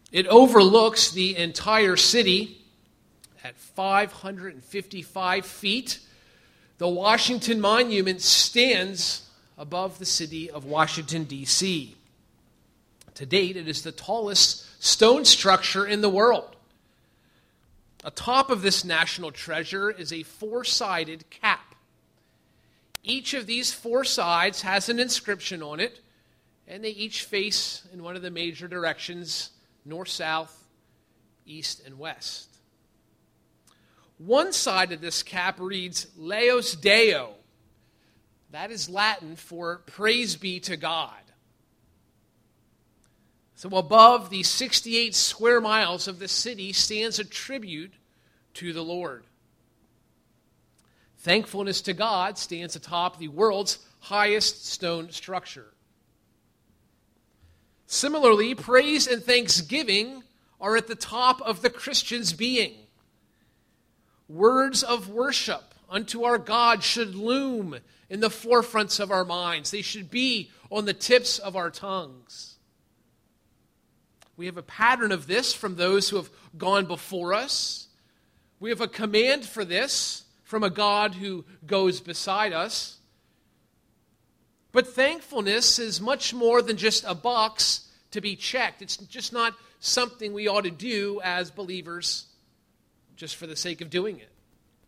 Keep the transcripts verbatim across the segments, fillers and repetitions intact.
It overlooks the entire city at five hundred fifty-five feet. The Washington Monument stands above the city of Washington, D C To date, it is the tallest stone structure in the world. Atop of this national treasure is a four-sided cap. Each of these four sides has an inscription on it, and they each face in one of the major directions, north, south, east, and west. One side of this cap reads, Laus Deo. That is Latin for praise be to God. So above the sixty-eight square miles of the city stands a tribute to the Lord. Thankfulness to God stands atop the world's highest stone structure. Similarly, praise and thanksgiving are at the top of the Christian's being. Words of worship unto our God should loom in the forefronts of our minds. They should be on the tips of our tongues. We have a pattern of this from those who have gone before us. We have a command for this from a God who goes beside us. But thankfulness is much more than just a box to be checked. It's just not something we ought to do as believers just for the sake of doing it.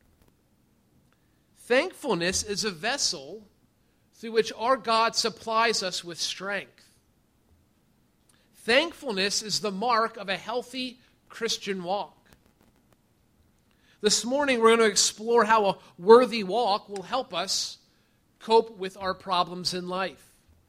Thankfulness is a vessel through which our God supplies us with strength. Thankfulness is the mark of a healthy Christian walk. This morning we're going to explore how a worthy walk will help us cope with our problems in life.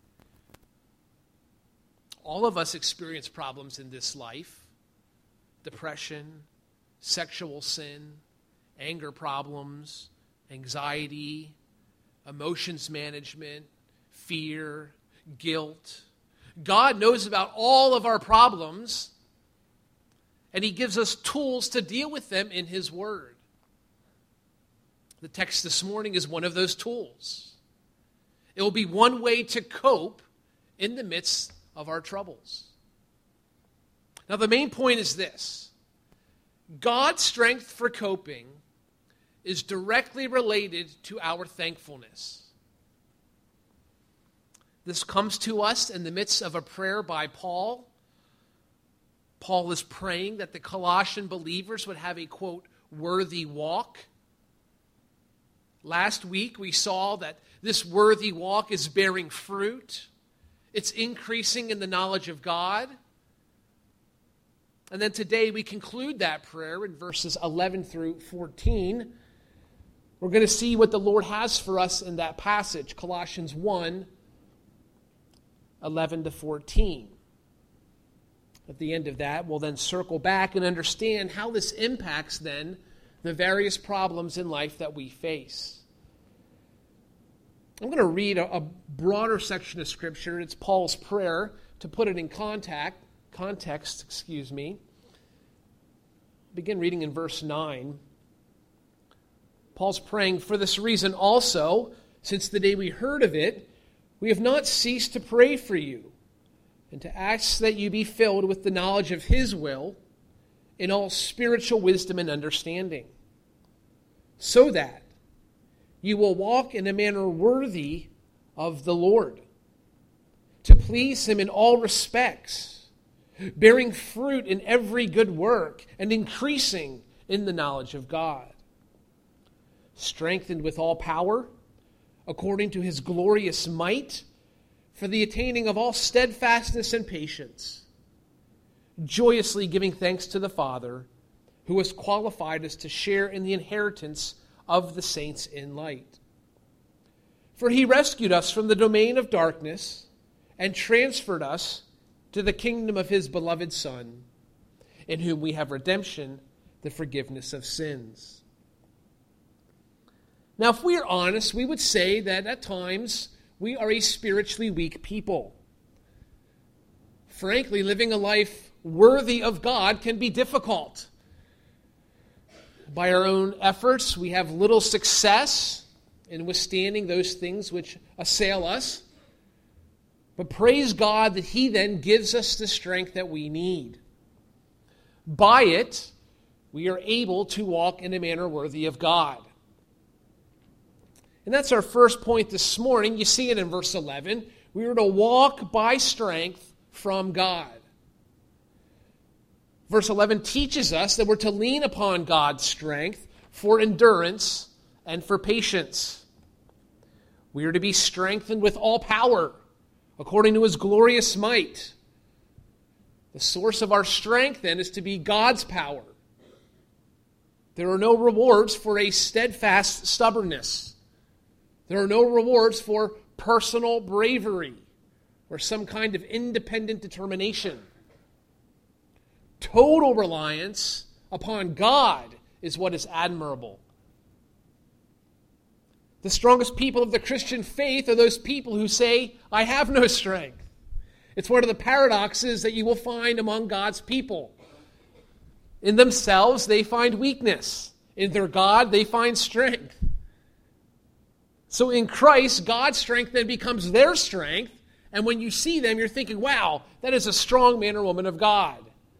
All of us experience problems in this life. Depression, sexual sin, anger problems, anxiety, emotions management, fear, guilt. God knows about all of our problems, and He gives us tools to deal with them in His Word. The text this morning is one of those tools. It will be one way to cope in the midst of our troubles. Now, the main point is this. God's strength for coping is directly related to our thankfulness. This comes to us in the midst of a prayer by Paul. Paul is praying that the Colossian believers would have a, quote, worthy walk. Last week we saw that this worthy walk is bearing fruit. It's increasing in the knowledge of God. And then today we conclude that prayer in verses eleven through fourteen. We're going to see what the Lord has for us in that passage, Colossians one, eleven to fourteen. At the end of that, we'll then circle back and understand how this impacts then the various problems in life that we face. I'm going to read a, a broader section of Scripture. It's Paul's prayer. To put it in contact, context, excuse me. Begin reading in verse nine. Paul's praying, for this reason also, since the day we heard of it, we have not ceased to pray for you, and to ask that you be filled with the knowledge of His will in all spiritual wisdom and understanding, so that you will walk in a manner worthy of the Lord, to please Him in all respects, bearing fruit in every good work, and increasing in the knowledge of God, strengthened with all power, according to His glorious might, for the attaining of all steadfastness and patience, joyously giving thanks to the Father, who has qualified us to share in the inheritance of the saints in light. For He rescued us from the domain of darkness and transferred us to the kingdom of His beloved Son, in whom we have redemption, the forgiveness of sins. Now, if we are honest, we would say that at times we are a spiritually weak people. Frankly, living a life worthy of God can be difficult. By our own efforts, we have little success in withstanding those things which assail us. But praise God that He then gives us the strength that we need. By it, we are able to walk in a manner worthy of God. And that's our first point this morning. You see it in verse eleven. We are to walk by strength from God. Verse eleven teaches us that we're to lean upon God's strength for endurance and for patience. We are to be strengthened with all power according to his glorious might. The source of our strength, then, is to be God's power. There are no rewards for a steadfast stubbornness. There are no rewards for personal bravery or some kind of independent determination. Total reliance upon God is what is admirable. The strongest people of the Christian faith are those people who say, I have no strength. It's one of the paradoxes that you will find among God's people. In themselves, they find weakness. In their God, they find strength. So in Christ, God's strength then becomes their strength. And when you see them, you're thinking, wow, that is a strong man or woman of God.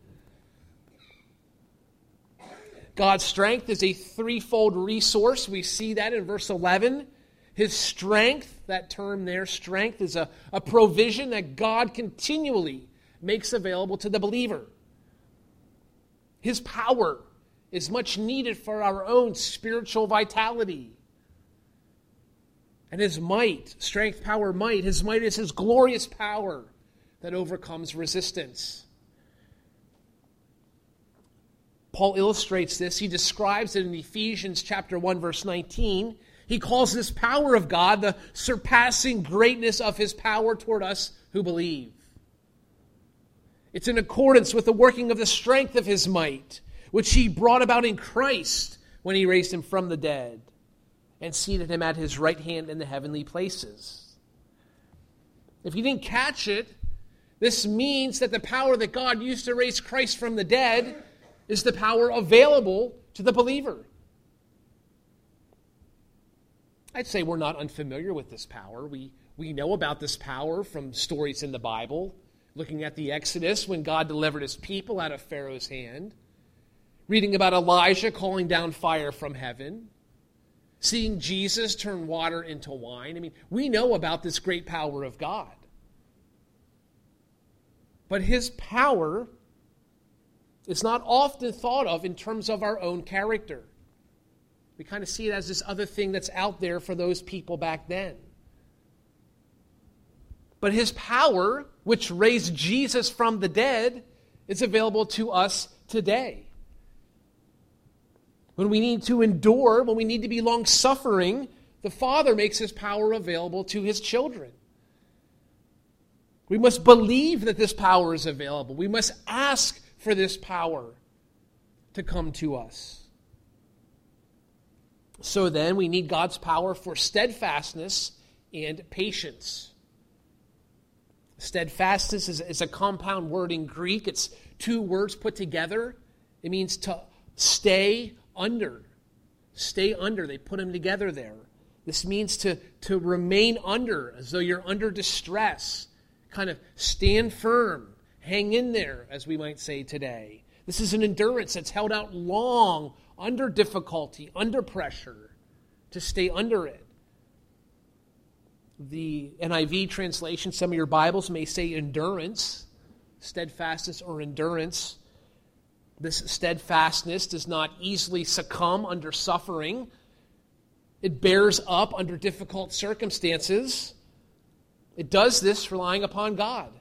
God's strength is a threefold resource. We see that in verse eleven. His strength, that term there, strength, is a, a provision that God continually makes available to the believer. His power is much needed for our own spiritual vitality. And his might, strength, power, might, his might is his glorious power that overcomes resistance. Paul illustrates this. He describes it in Ephesians chapter one, verse nineteen. He calls this power of God the surpassing greatness of his power toward us who believe. It's in accordance with the working of the strength of his might, which he brought about in Christ when he raised him from the dead and seated him at his right hand in the heavenly places. If you didn't catch it, this means that the power that God used to raise Christ from the dead is the power available to the believer. I'd say we're not unfamiliar with this power. We, we know about this power from stories in the Bible, looking at the Exodus when God delivered his people out of Pharaoh's hand, reading about Elijah calling down fire from heaven, seeing Jesus turn water into wine. I mean, we know about this great power of God. But his power is not often thought of in terms of our own character. We kind of see it as this other thing that's out there for those people back then. But his power, which raised Jesus from the dead, is available to us today. When we need to endure, when we need to be long-suffering, the Father makes his power available to his children. We must believe that this power is available. We must ask for this power to come to us. So then, we need God's power for steadfastness and patience. Steadfastness is, is a compound word in Greek. It's two words put together. It means to stay under. Stay under. They put them together there. This means to, to remain under, as though you're under distress. Kind of stand firm. Hang in there, as we might say today. This is an endurance that's held out long, under difficulty, under pressure, to stay under it. The N I V translation, some of your Bibles may say endurance, steadfastness or endurance. This steadfastness does not easily succumb under suffering. It bears up under difficult circumstances. It does this relying upon God.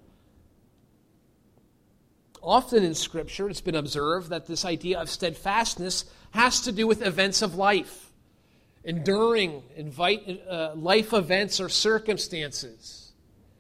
Often in Scripture, it's been observed that this idea of steadfastness has to do with events of life, enduring invite, uh, life events or circumstances.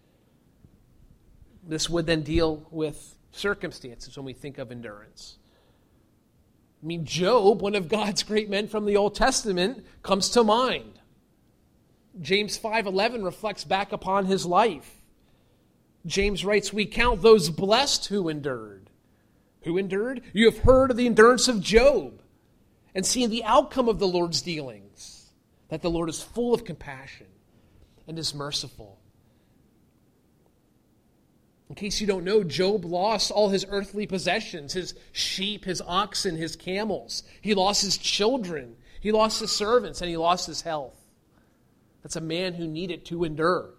This would then deal with circumstances when we think of endurance. I mean, Job, one of God's great men from the Old Testament, comes to mind. James five eleven reflects back upon his life. James writes, we count those blessed who endured. Who endured? You have heard of the endurance of Job and seen the outcome of the Lord's dealings, that the Lord is full of compassion and is merciful. In case you don't know, Job lost all his earthly possessions, his sheep, his oxen, his camels. He lost his children. He lost his servants, and he lost his health. That's a man who needed to endure.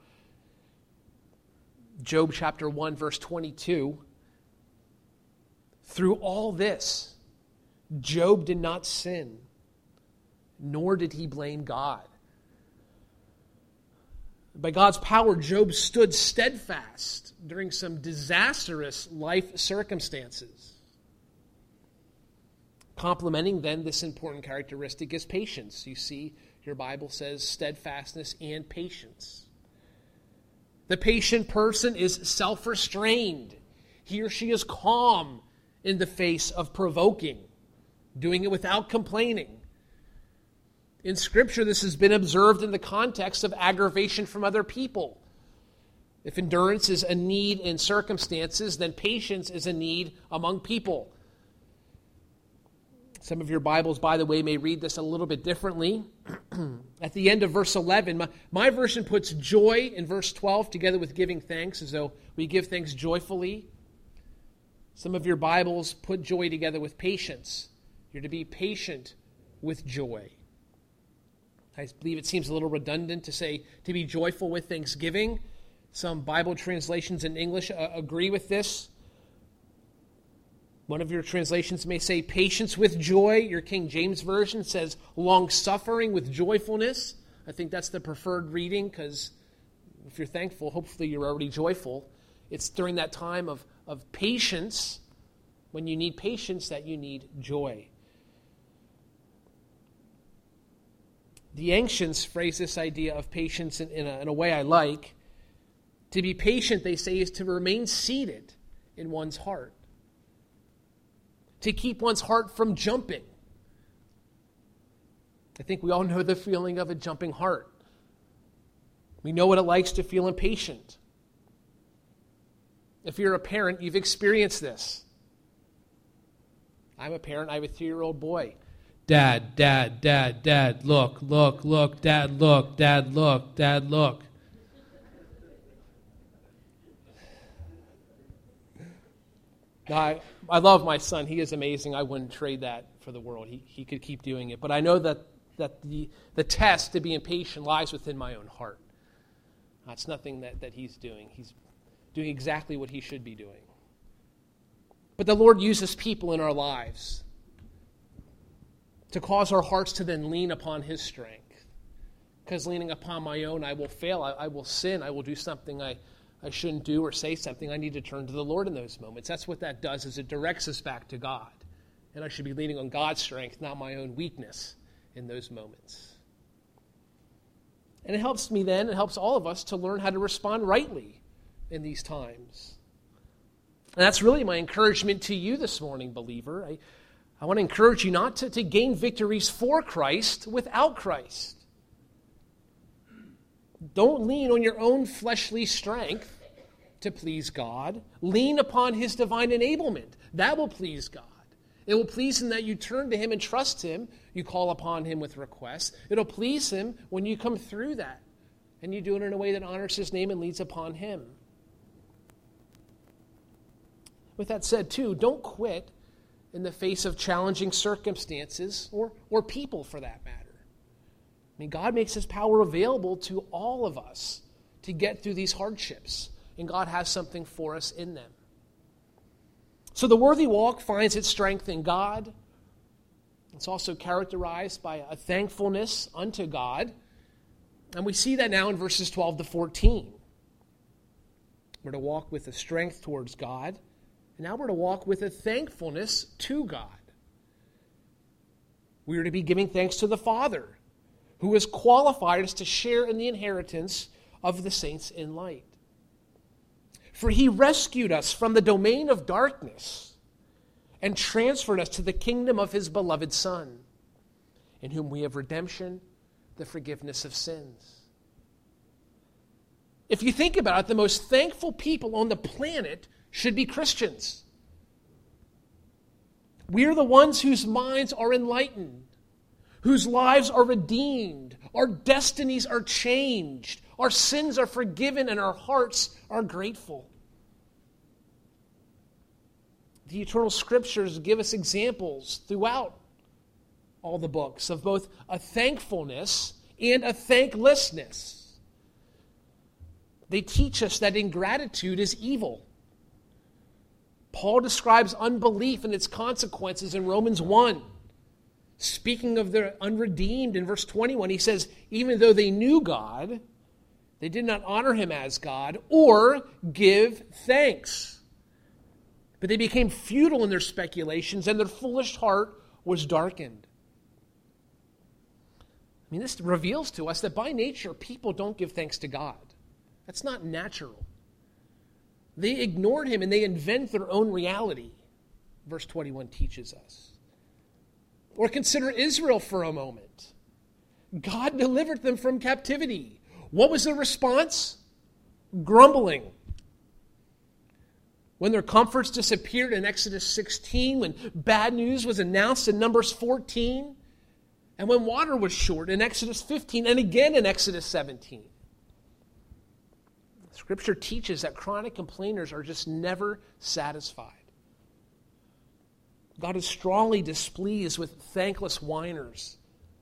Job chapter one, verse twenty-two. Through all this, Job did not sin, nor did he blame God. By God's power, Job stood steadfast during some disastrous life circumstances. Complementing then this important characteristic is patience. You see, your Bible says steadfastness and patience. The patient person is self-restrained. He or she is calm in the face of provoking, doing it without complaining. In Scripture, this has been observed in the context of aggravation from other people. If endurance is a need in circumstances, then patience is a need among people. Some of your Bibles, by the way, may read this a little bit differently. At the end of verse eleven, my, my version puts joy in verse twelve together with giving thanks, as though we give thanks joyfully. Some of your Bibles put joy together with patience. You're to be patient with joy. I believe it seems a little redundant to say to be joyful with thanksgiving. Some Bible translations in English uh, agree with this. One of your translations may say patience with joy. Your King James Version says long-suffering with joyfulness. I think that's the preferred reading because if you're thankful, hopefully you're already joyful. It's during that time of, of patience, when you need patience, that you need joy. The ancients phrase this idea of patience in, in, a, in a way I like. To be patient, they say, is to remain seated in one's heart. To keep one's heart from jumping. I think we all know the feeling of a jumping heart. We know what it likes to feel impatient. If you're a parent, you've experienced this. I'm a parent. I have a three-year-old boy. Dad, dad, dad, dad, look, look, look, dad, look, dad, look, dad, look. I, I love my son. He is amazing. I wouldn't trade that for the world. He, he could keep doing it. But I know that, that the, the test to be impatient lies within my own heart. That's nothing that, that he's doing. He's doing exactly what he should be doing. But the Lord uses people in our lives to cause our hearts to then lean upon His strength. Because leaning upon my own, I will fail, I, I will sin, I will do something I, I shouldn't do or say something. I need to turn to the Lord in those moments. That's what that does, is it directs us back to God. And I should be leaning on God's strength, not my own weakness in those moments. And it helps me then, it helps all of us to learn how to respond rightly in these times. And that's really my encouragement to you this morning, believer. I, I want to encourage you not to, to gain victories for Christ without Christ. Don't lean on your own fleshly strength to please God. Lean upon His divine enablement. That will please God. It will please Him that you turn to Him and trust Him. You call upon Him with requests. It'll please Him when you come through that and you do it in a way that honors His name and leads upon Him. With that said, too, don't quit in the face of challenging circumstances or, or people for that matter. I mean, God makes His power available to all of us to get through these hardships, and God has something for us in them. So the worthy walk finds its strength in God. It's also characterized by a thankfulness unto God, and we see that now in verses twelve to fourteen. We're to walk with a strength towards God, and now we're to walk with a thankfulness to God. We are to be giving thanks to the Father, who has qualified us to share in the inheritance of the saints in light. For He rescued us from the domain of darkness and transferred us to the kingdom of His beloved Son, in whom we have redemption, the forgiveness of sins. If you think about it, the most thankful people on the planet should be Christians. We're the ones whose minds are enlightened, whose lives are redeemed, our destinies are changed, our sins are forgiven, and our hearts are grateful. The eternal scriptures give us examples throughout all the books of both a thankfulness and a thanklessness. They teach us that ingratitude is evil. Paul describes unbelief and its consequences in Romans one. Speaking of the unredeemed in verse twenty-one, he says, even though they knew God, they did not honor him as God or give thanks. But they became futile in their speculations, and their foolish heart was darkened. I mean, this reveals to us that by nature, people don't give thanks to God. That's not natural. They ignored him and they invent their own reality, verse twenty-one teaches us. Or consider Israel for a moment. God delivered them from captivity. What was their response? Grumbling. When their comforts disappeared in Exodus sixteen, when bad news was announced in Numbers fourteen, and when water was short in Exodus fifteen, and again in Exodus seventeen. Scripture teaches that chronic complainers are just never satisfied. God is strongly displeased with thankless whiners.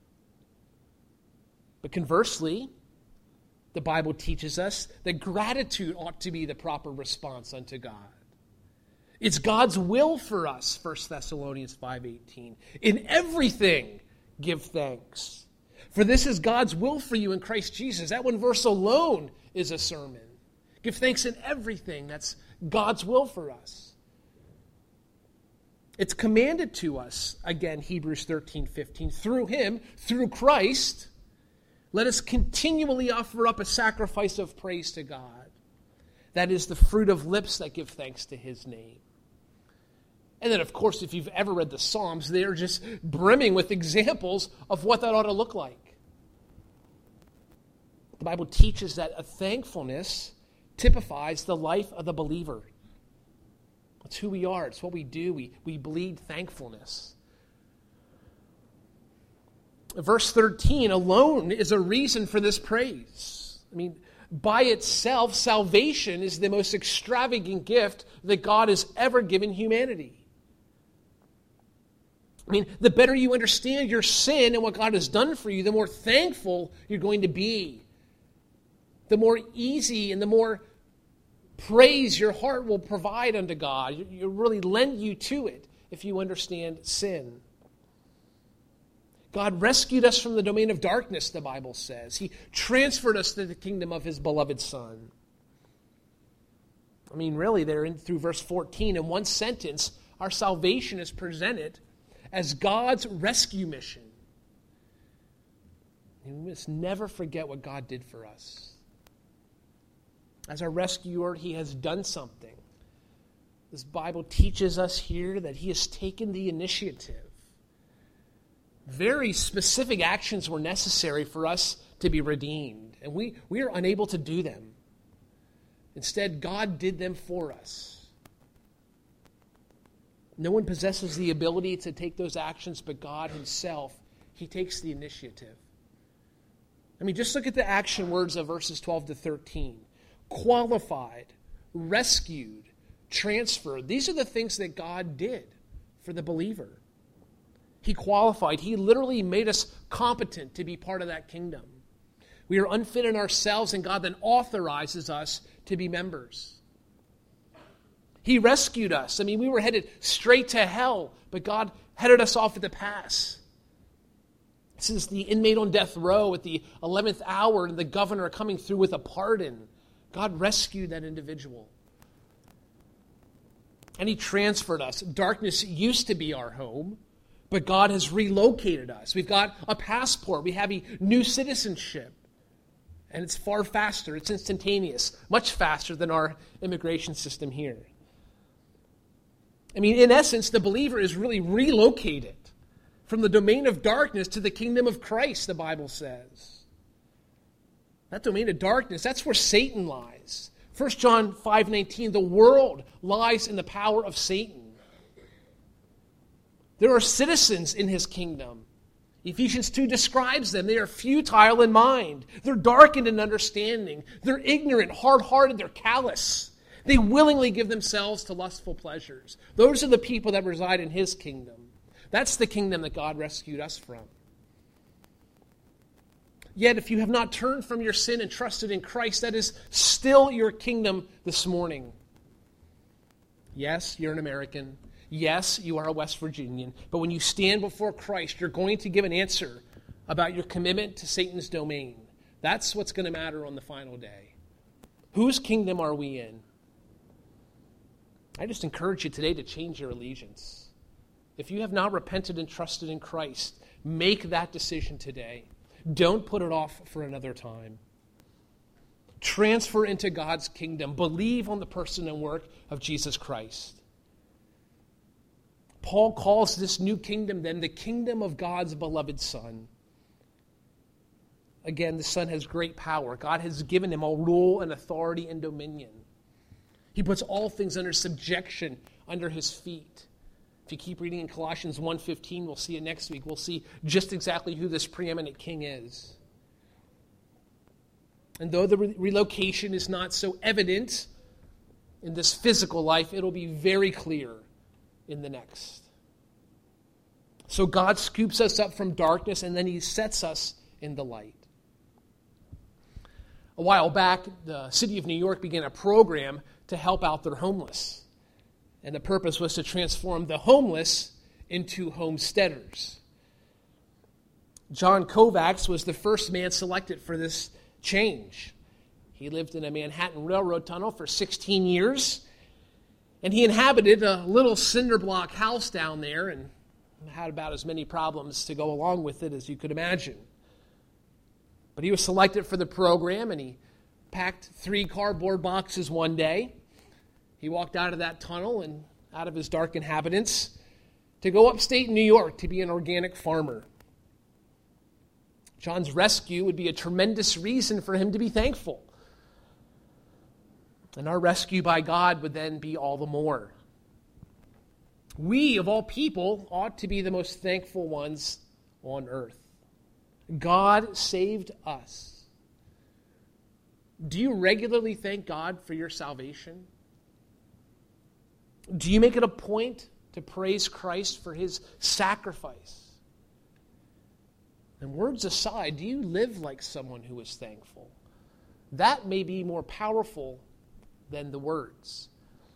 But conversely, the Bible teaches us that gratitude ought to be the proper response unto God. It's God's will for us, First Thessalonians five eighteen. In everything, give thanks. For this is God's will for you in Christ Jesus. That one verse alone is a sermon. Give thanks in everything. That's God's will for us. It's commanded to us, again, Hebrews thirteen fifteen, through him, through Christ, let us continually offer up a sacrifice of praise to God. That is the fruit of lips that give thanks to his name. And then, of course, if you've ever read the Psalms, they're just brimming with examples of what that ought to look like. The Bible teaches that a thankfulness typifies the life of the believer. It's who we are. It's what we do. We, we bleed thankfulness. Verse thirteen alone is a reason for this praise. I mean, by itself, salvation is the most extravagant gift that God has ever given humanity. I mean, the better you understand your sin and what God has done for you, the more thankful you're going to be. The more easy and the more praise your heart will provide unto God. You really lend you to it if you understand sin. God rescued us from the domain of darkness, the Bible says. He transferred us to the kingdom of his beloved Son. I mean, really, there in through verse fourteen, in one sentence, our salvation is presented as God's rescue mission. And we must never forget what God did for us. As our rescuer, he has done something. This Bible teaches us here that he has taken the initiative. Very specific actions were necessary for us to be redeemed, and we, we are unable to do them. Instead, God did them for us. No one possesses the ability to take those actions but God himself. He takes the initiative. I mean, just look at the action words of verses twelve to thirteen. Qualified, rescued, transferred. These are the things that God did for the believer. He qualified. He literally made us competent to be part of that kingdom. We are unfit in ourselves, and God then authorizes us to be members. He rescued us. I mean, we were headed straight to hell, but God headed us off at the pass. This is the inmate on death row at the eleventh hour, and the governor coming through with a pardon. God rescued that individual. And he transferred us. Darkness used to be our home, but God has relocated us. We've got a passport. We have a new citizenship. And it's far faster. It's instantaneous. Much faster than our immigration system here. I mean, in essence, the believer is really relocated from the domain of darkness to the kingdom of Christ, the Bible says. That domain of darkness, that's where Satan lies. First John five nineteen, the world lies in the power of Satan. There are citizens in his kingdom. Ephesians two describes them. They are futile in mind. They're darkened in understanding. They're ignorant, hard-hearted, they're callous. They willingly give themselves to lustful pleasures. Those are the people that reside in his kingdom. That's the kingdom that God rescued us from. Yet if you have not turned from your sin and trusted in Christ, that is still your kingdom this morning. Yes, you're an American. Yes, you are a West Virginian. But when you stand before Christ, you're going to give an answer about your commitment to Satan's domain. That's what's going to matter on the final day. Whose kingdom are we in? I just encourage you today to change your allegiance. If you have not repented and trusted in Christ, make that decision today. Don't put it off for another time. Transfer into God's kingdom. Believe on the person and work of Jesus Christ. Paul calls this new kingdom then the kingdom of God's beloved Son. Again, the Son has great power. God has given him all rule and authority and dominion. He puts all things under subjection under his feet. If you keep reading in Colossians one fifteen, we'll see it next week. We'll see just exactly who this preeminent king is. And though the re- relocation is not so evident in this physical life, it'll be very clear in the next. So God scoops us up from darkness and then he sets us in the light. A while back, the city of New York began a program to help out their homeless. And the purpose was to transform the homeless into homesteaders. John Kovacs was the first man selected for this change. He lived in a Manhattan Railroad tunnel for sixteen years, and he inhabited a little cinder block house down there and had about as many problems to go along with it as you could imagine. But he was selected for the program, and he packed three cardboard boxes one day. He walked out of that tunnel and out of his dark inhabitants to go upstate New York to be an organic farmer. John's rescue would be a tremendous reason for him to be thankful. And our rescue by God would then be all the more. We, of all people, ought to be the most thankful ones on earth. God saved us. Do you regularly thank God for your salvation? Do you make it a point to praise Christ for his sacrifice? And words aside, do you live like someone who is thankful? That may be more powerful than the words.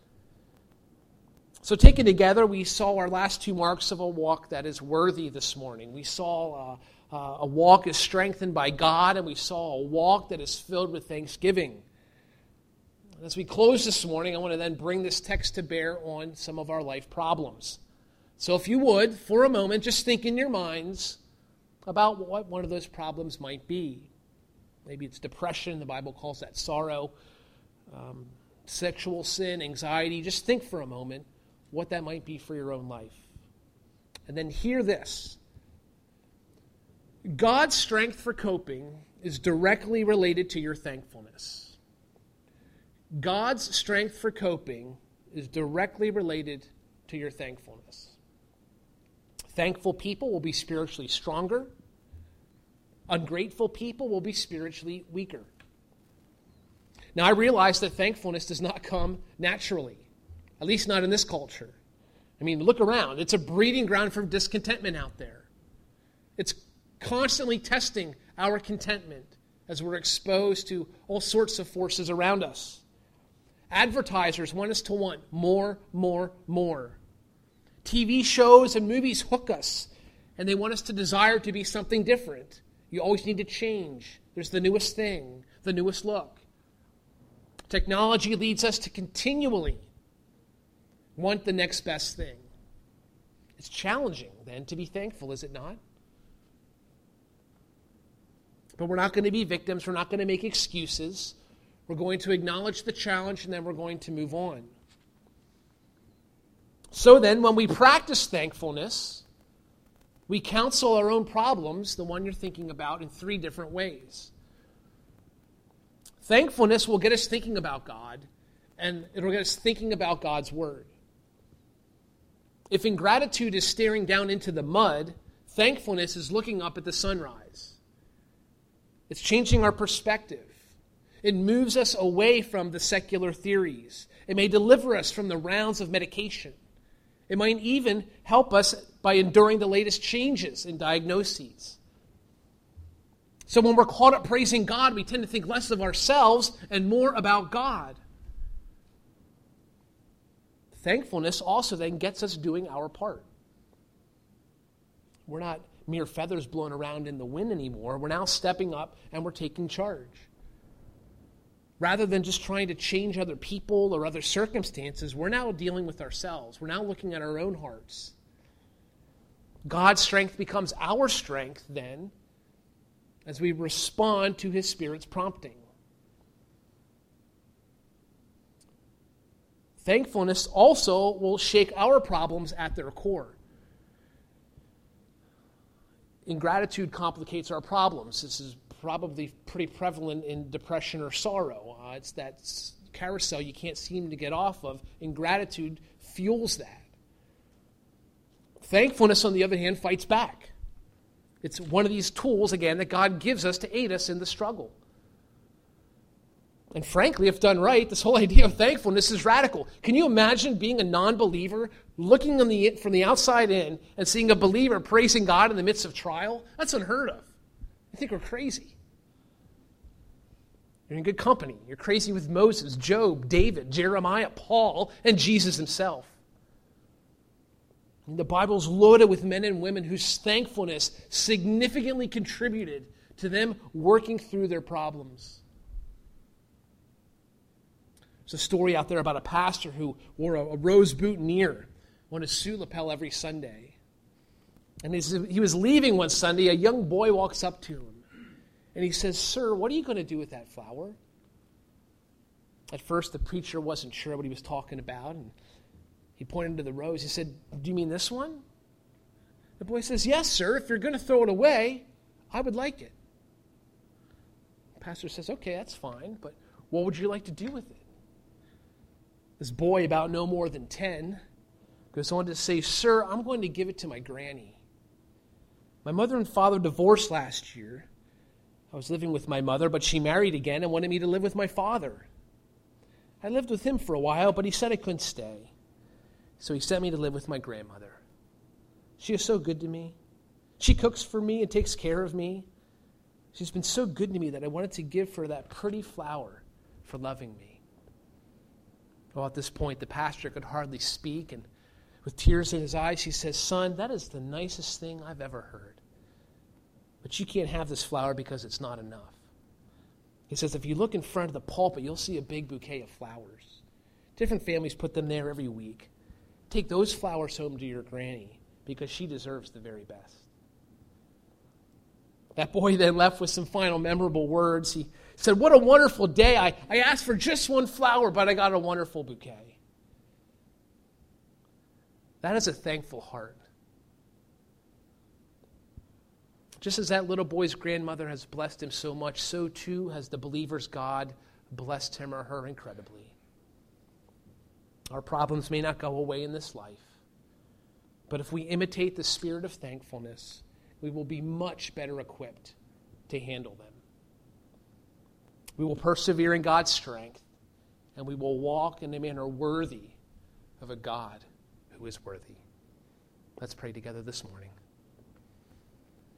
So taken together, we saw our last two marks of a walk that is worthy this morning. We saw uh, uh, a walk is strengthened by God, and we saw a walk that is filled with thanksgiving. As we close this morning, I want to then bring this text to bear on some of our life problems. So if you would, for a moment, just think in your minds about what one of those problems might be. Maybe it's depression. The Bible calls that sorrow. Um, sexual sin, anxiety. Just think for a moment what that might be for your own life. And then hear this. God's strength for coping is directly related to your thankfulness. God's strength for coping is directly related to your thankfulness. Thankful people will be spiritually stronger. Ungrateful people will be spiritually weaker. Now, I realize that thankfulness does not come naturally, at least not in this culture. I mean, look around. It's a breeding ground for discontentment out there. It's constantly testing our contentment as we're exposed to all sorts of forces around us. Advertisers want us to want more, more, more. T V shows and movies hook us, and they want us to desire to be something different. You always need to change. There's the newest thing, the newest look. Technology leads us to continually want the next best thing. It's challenging, then, to be thankful, is it not? But we're not going to be victims. We're not going to make excuses. We're going to acknowledge the challenge, and then we're going to move on. So then, when we practice thankfulness, we counsel our own problems, the one you're thinking about, in three different ways. Thankfulness will get us thinking about God, and it'll get us thinking about God's Word. If ingratitude is staring down into the mud, thankfulness is looking up at the sunrise. It's changing our perspective. It moves us away from the secular theories. It may deliver us from the rounds of medication. It might even help us by enduring the latest changes in diagnoses. So when we're caught up praising God, we tend to think less of ourselves and more about God. Thankfulness also then gets us doing our part. We're not mere feathers blown around in the wind anymore. We're now stepping up and we're taking charge. Rather than just trying to change other people or other circumstances, we're now dealing with ourselves. We're now looking at our own hearts. God's strength becomes our strength then as we respond to His Spirit's prompting. Thankfulness also will shake our problems at their core. Ingratitude complicates our problems. This is probably pretty prevalent in depression or sorrow. Uh, it's that carousel you can't seem to get off of. Ingratitude fuels that. Thankfulness, on the other hand, fights back. It's one of these tools, again, that God gives us to aid us in the struggle. And frankly, if done right, this whole idea of thankfulness is radical. Can you imagine being a non-believer, looking on the, from the outside in, and seeing a believer praising God in the midst of trial? That's unheard of. I think we're crazy. You're in good company. You're crazy with Moses, Job, David, Jeremiah, Paul, and Jesus himself. And the Bible's loaded with men and women whose thankfulness significantly contributed to them working through their problems. There's a story out there about a pastor who wore a, a rose boutonniere on his suit lapel every Sunday. And as he was leaving one Sunday, a young boy walks up to him. And he says, "Sir, what are you going to do with that flower?" At first, the preacher wasn't sure what he was talking about. And he pointed to the rose. He said, "Do you mean this one?" The boy says, "Yes, sir. If you're going to throw it away, I would like it." The pastor says, "Okay, that's fine. But what would you like to do with it?" This boy, about no more than ten, goes on to say, "Sir, I'm going to give it to my granny. My mother and father divorced last year. I was living with my mother, but she married again and wanted me to live with my father. I lived with him for a while, but he said I couldn't stay. So he sent me to live with my grandmother. She is so good to me. She cooks for me and takes care of me. She's been so good to me that I wanted to give her that pretty flower for loving me." Well, at this point, the pastor could hardly speak, and with tears in his eyes, he says, "Son, that is the nicest thing I've ever heard. But you can't have this flower because it's not enough." He says, "If you look in front of the pulpit, you'll see a big bouquet of flowers. Different families put them there every week. Take those flowers home to your granny because she deserves the very best." That boy then left with some final memorable words. He said, "What a wonderful day. I, I asked for just one flower, but I got a wonderful bouquet." That is a thankful heart. Just as that little boy's grandmother has blessed him so much, so too has the believer's God blessed him or her incredibly. Our problems may not go away in this life, but if we imitate the spirit of thankfulness, we will be much better equipped to handle them. We will persevere in God's strength, and we will walk in a manner worthy of a God who is worthy. Let's pray together this morning.